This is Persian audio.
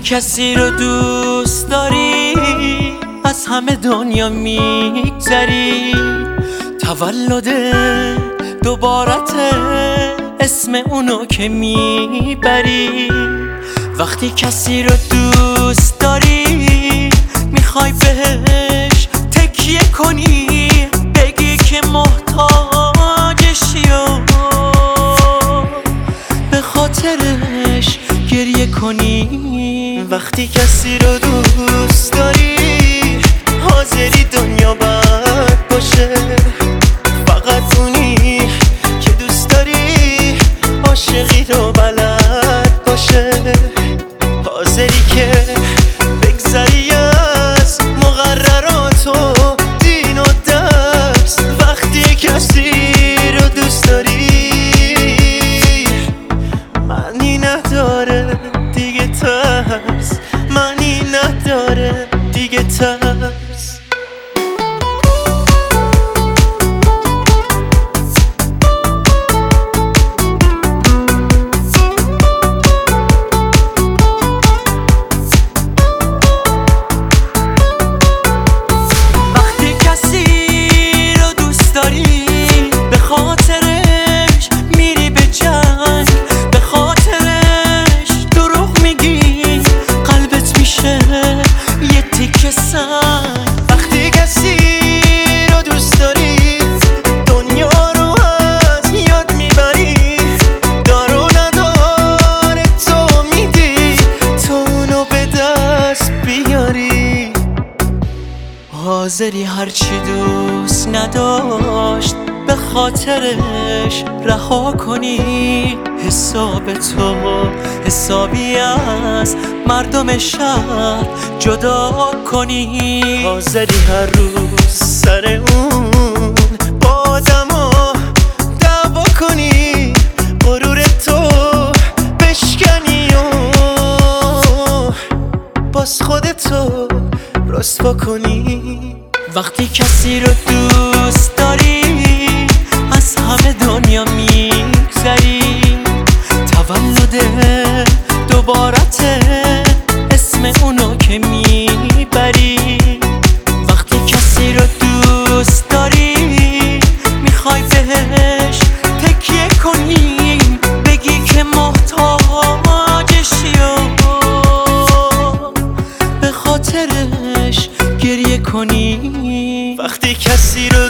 کسی رو دوست داری از همه دنیا میگذری، تولد دوبارته اسم اونو که میبری. وقتی کسی رو دوست داری میخوای بهش تکیه کنی، بگی که محتاجشی و به خاطرش گریه کنی. وقتی کسی رو دوست داری حاضری دنیا بد باشه، فقط اونی که دوست داری عاشقی رو بلد باشه، حاضری که بگذری از مقررات و دین و درس. وقتی کسی رو دوست داری معنی نداره دیگه ترس، معنی نداره دیگه ترس. وقتی کسی رو دوست داری دنیا رو از یاد میبری، دار و نداره تو میدی تو اونو به دست بیاری، حاضری هرچی دوست نداشت به خاطرش رها کنی. حساب تو حسابی از مردم شهر جدا کنی، حاضری هر روز سر اون با آدما دعوا کنی، غرور تو بشکنی و باز خودتو رسوا کنی. وقتی کسی رو دوست داری از همه دنیا میگذری، تولد دوبارته اسم اونو که میبری. وقتی کسی رو دوست داری میخوای بهش تکیه کنی، بگی که محتاجشی و به خاطرش گریه کنی. وقتی کسی رو